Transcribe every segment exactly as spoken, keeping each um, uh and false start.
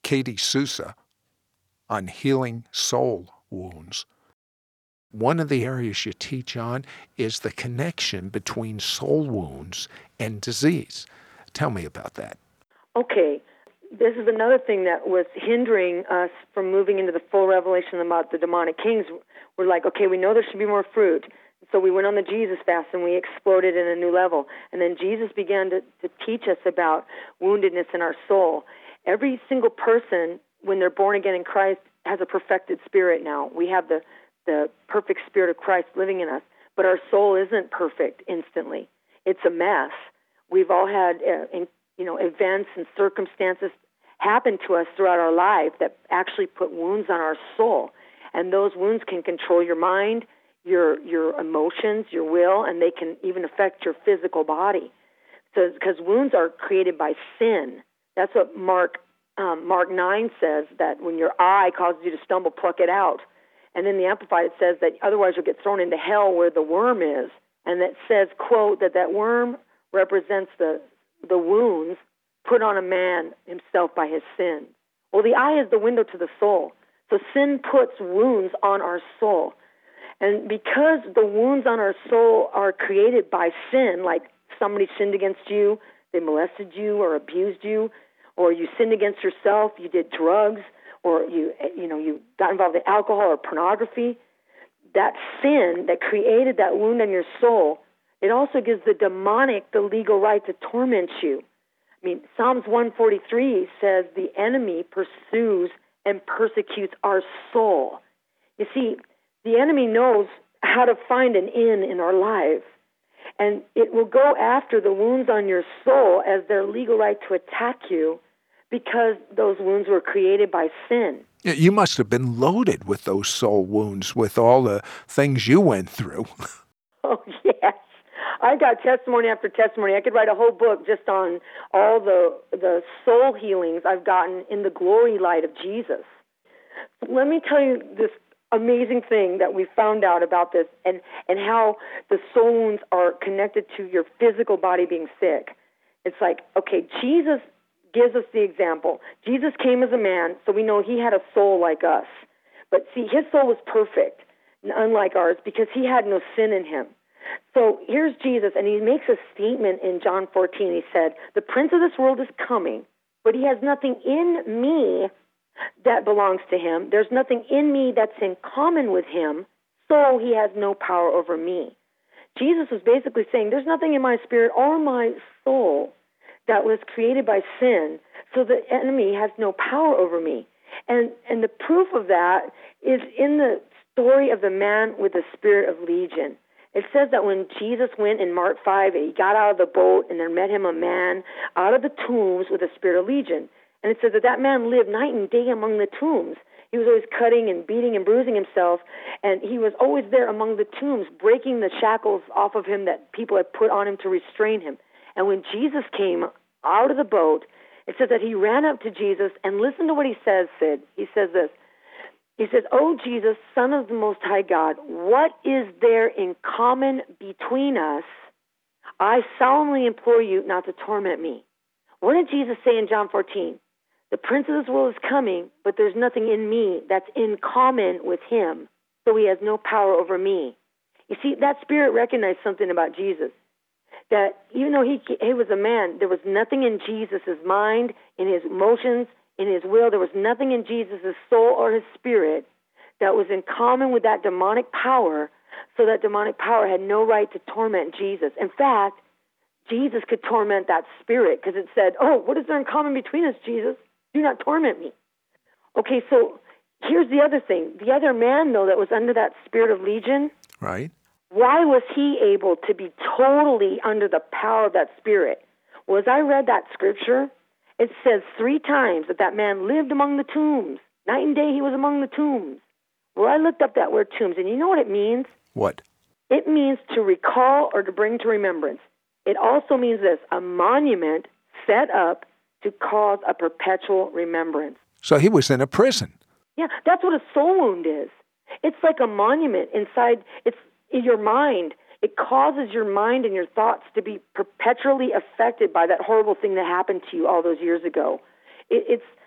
Katie Sousa on healing soul wounds. One of the areas you teach on is the connection between soul wounds and disease. Tell me about that. Okay. This is another thing that was hindering us from moving into the full revelation about the demonic kings. We're like, okay, we know there should be more fruit. So we went on the Jesus fast and we exploded in a new level. And then Jesus began to, to teach us about woundedness in our soul. Every single person, when they're born again in Christ, has a perfected spirit now. We have the, the perfect spirit of Christ living in us. But our soul isn't perfect instantly. It's a mess. We've all had uh, in, you know, events and circumstances happen to us throughout our life that actually put wounds on our soul. And those wounds can control your mind, your your emotions, your will, and they can even affect your physical body. So, because wounds are created by sin. That's what Mark um, Mark nine says, that when your eye causes you to stumble, pluck it out. And in the Amplified it says that otherwise you'll get thrown into hell where the worm is. And that says, quote, that that worm represents the the wounds put on a man himself by his sin. Well, the eye is the window to the soul. So sin puts wounds on our soul. And because the wounds on our soul are created by sin, like somebody sinned against you, they molested you or abused you, or you sinned against yourself, you did drugs, or you you know you got involved in alcohol or pornography, that sin that created that wound on your soul, it also gives the demonic the legal right to torment you. I mean, Psalms one forty-three says the enemy pursues and persecutes our soul. You see, the enemy knows how to find an in in our life, and it will go after the wounds on your soul as their legal right to attack you because those wounds were created by sin. You must have been loaded with those soul wounds with all the things you went through. Oh, yes. I got testimony after testimony. I could write a whole book just on all the the soul healings I've gotten in the glory light of Jesus. Let me tell you this amazing thing that we found out about this and, and how the soul wounds are connected to your physical body being sick. It's like, okay, Jesus gives us the example. Jesus came as a man, so we know he had a soul like us. But see, his soul was perfect, unlike ours, because he had no sin in him. So here's Jesus, and he makes a statement in John fourteen. He said, the prince of this world is coming, but he has nothing in me that belongs to him. There's nothing in me that's in common with him, so he has no power over me. Jesus was basically saying, there's nothing in my spirit or my soul that was created by sin, so the enemy has no power over me. And and the proof of that is in the story of the man with the spirit of legion. It says that when Jesus went in Mark five, he got out of the boat and there met him a man out of the tombs with a spirit of legion. And it says that that man lived night and day among the tombs. He was always cutting and beating and bruising himself, and he was always there among the tombs, breaking the shackles off of him that people had put on him to restrain him. And when Jesus came out of the boat, it says that he ran up to Jesus, and listen to what he says, Sid. He says this. He says, "Oh, Jesus, Son of the Most High God, what is there in common between us? I solemnly implore you not to torment me." What did Jesus say in John fourteen? The prince of this world is coming, but there's nothing in me that's in common with him, so he has no power over me. You see, that spirit recognized something about Jesus, that even though he, he was a man, there was nothing in Jesus' mind, in his emotions, in his will. There was nothing in Jesus' soul or his spirit that was in common with that demonic power, so that demonic power had no right to torment Jesus. In fact, Jesus could torment that spirit because it said, "Oh, what is there in common between us, Jesus? Do not torment me." Okay, so here's the other thing. The other man, though, that was under that spirit of legion, right? Why was he able to be totally under the power of that spirit? Well, as I read that scripture, it says three times that that man lived among the tombs. Night and day he was among the tombs. Well, I looked up that word tombs, and you know what it means? What? It means to recall or to bring to remembrance. It also means this, a monument set up to cause a perpetual remembrance. So he was in a prison. Yeah, that's what a soul wound is. It's like a monument inside, it's in your mind. It causes your mind and your thoughts to be perpetually affected by that horrible thing that happened to you all those years ago. It, it's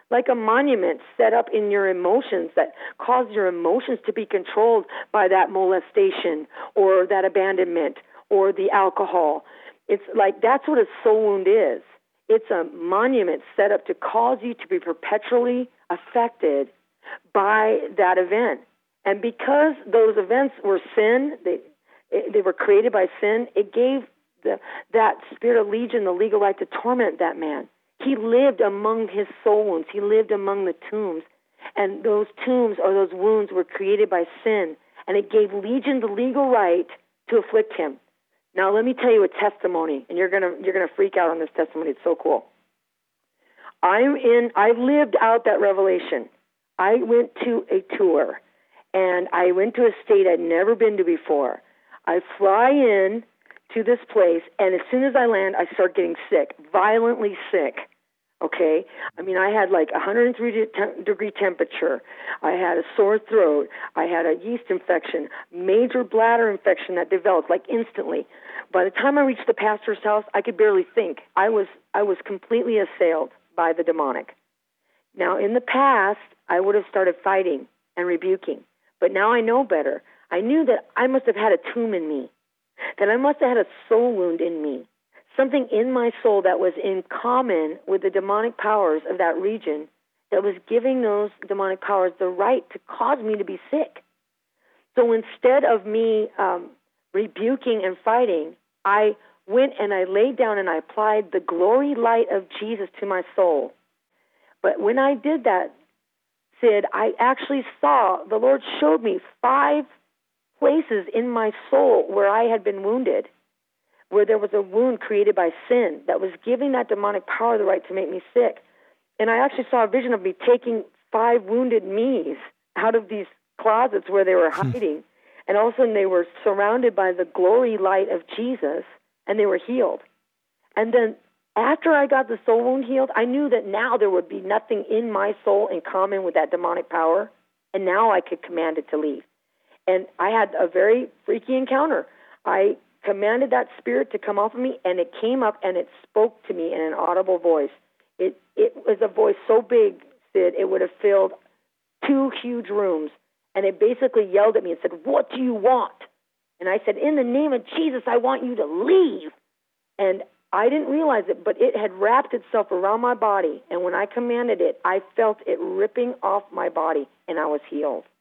like a monument set up in your emotions that cause your emotions to be controlled by that molestation or that abandonment or the alcohol. It's like that's what a soul wound is. It's a monument set up to cause you to be perpetually affected by that event. And because those events were sin, they they were created by sin, it gave the, that spirit of legion the legal right to torment that man. He lived among his soul wounds. He lived among the tombs. And those tombs or those wounds were created by sin. And it gave legion the legal right to afflict him. Now let me tell you a testimony, and you're gonna you're gonna freak out on this testimony. It's so cool. I'm in. I lived out that revelation. I went to a tour, and I went to a state I'd never been to before. I fly in to this place, and as soon as I land, I start getting sick, violently sick. Okay? I mean, I had like one hundred three degree temperature. I had a sore throat. I had a yeast infection, major bladder infection that developed like instantly. By the time I reached the pastor's house, I could barely think. I was I was completely assailed by the demonic. Now, in the past, I would have started fighting and rebuking, but now I know better. I knew that I must have had a tomb in me, that I must have had a soul wound in me, something in my soul that was in common with the demonic powers of that region that was giving those demonic powers the right to cause me to be sick. So instead of me um, rebuking and fighting, I went and I laid down and I applied the glory light of Jesus to my soul. But when I did that, Sid, I actually saw, the Lord showed me five places in my soul where I had been wounded, where there was a wound created by sin that was giving that demonic power the right to make me sick. And I actually saw a vision of me taking five wounded me's out of these closets where they were hiding. And all of a sudden they were surrounded by the glory light of Jesus, and they were healed. And then after I got the soul wound healed, I knew that now there would be nothing in my soul in common with that demonic power, and now I could command it to leave. And I had a very freaky encounter. I commanded that spirit to come off of me, and it came up and it spoke to me in an audible voice. It it was a voice so big, Sid, it would have filled two huge rooms. And it basically yelled at me and said, "What do you want?" And I said, "In the name of Jesus, I want you to leave." And I didn't realize it, but it had wrapped itself around my body. And when I commanded it, I felt it ripping off my body, and I was healed.